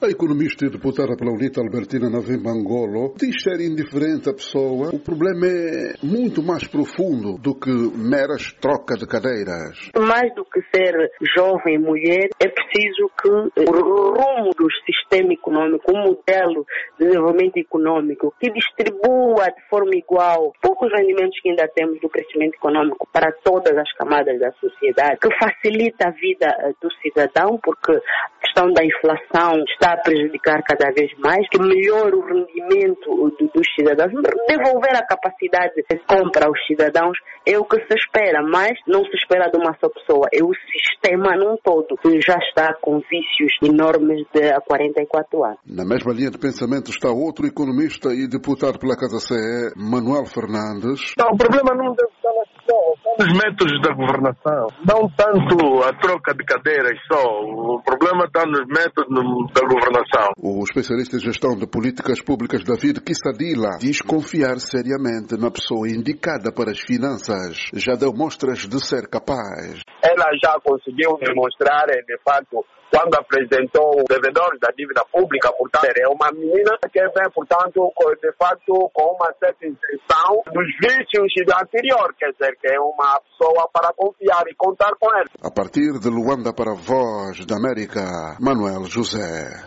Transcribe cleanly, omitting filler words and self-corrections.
A economista e deputada pela UNITA Albertina Navimba Ngolo diz ser indiferente a pessoa. O problema é muito mais profundo do que meras trocas de cadeiras. Mais do que ser jovem mulher, é preciso que o rumo do sistema econômico, um modelo de desenvolvimento econômico que distribua de forma igual poucos rendimentos que ainda temos do crescimento econômico para todas as camadas da sociedade, que facilita a vida do cidadão, porque a questão da inflação está a prejudicar cada vez mais, que melhore o rendimento dos cidadãos, devolver a capacidade de compra aos cidadãos é o que se espera, mas não se espera de uma só pessoa, é o sistema num todo, que já está com vícios enormes há 44 anos. Na mesma linha de pensamento está outro economista e deputado pela Casa CE, Manuel Fernandes. Não, o problema não deve estar na questão, são os métodos da governação, não tanto a troca de cadeiras só, o problema está nos métodos da governação. O especialista em gestão de políticas públicas David Kissadila diz confiar seriamente na pessoa indicada para as finanças. Já deu mostras de ser capaz. Ela já conseguiu demonstrar, de fato, quando apresentou os devedores da dívida pública, portanto, é uma menina que vem, portanto, de fato, com uma certa intenção dos vícios do anterior, quer dizer, que é uma pessoa para confiar e contar com ela. A partir de Luanda para a Voz da América, Manuel José.